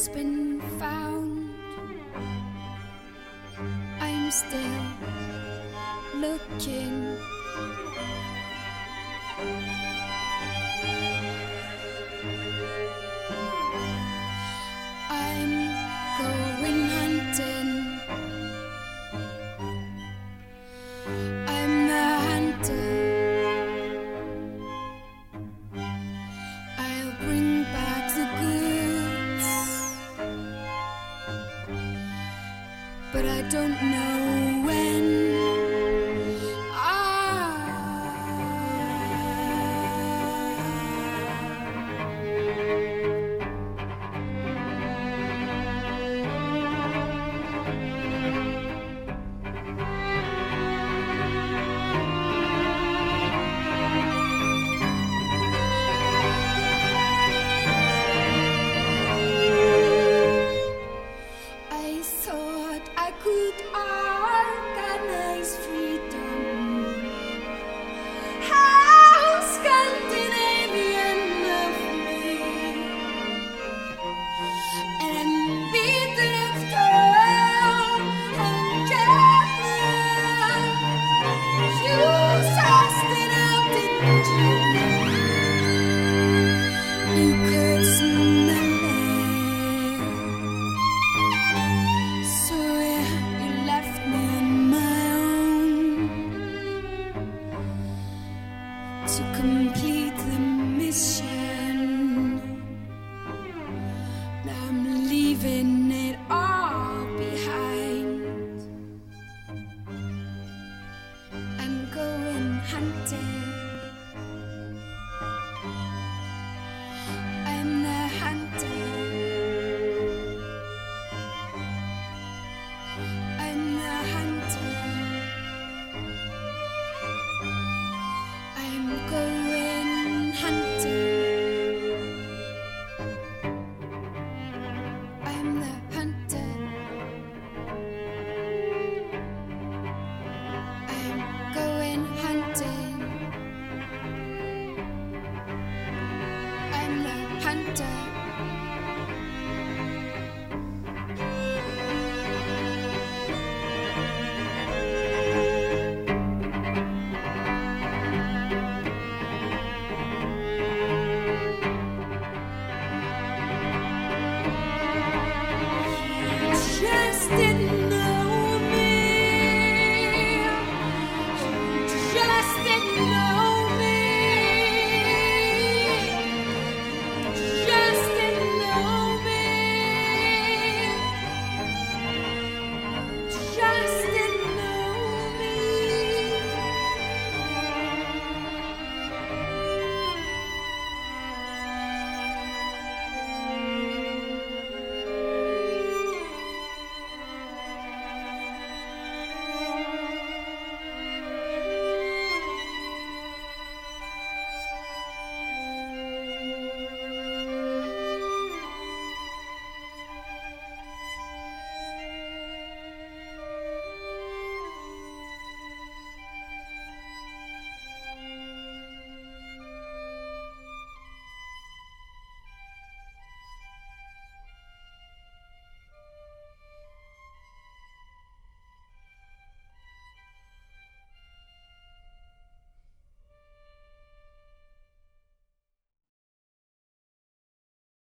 has been found. I'm still looking. I'm going hunting. I'm the hunter. I'll bring back the goods, but I don't know when. I could organize freedom. How Scandinavian of me, and be the girl and German. You sussed it out, didn't you? You could smell it. So you left me on my own to complete the mission. Now I'm leaving it all behind. I'm going hunting. I'm the hunter. I'm the hunter. I'm going hunting. I'm the hunter. I'm going hunting. I'm the hunter.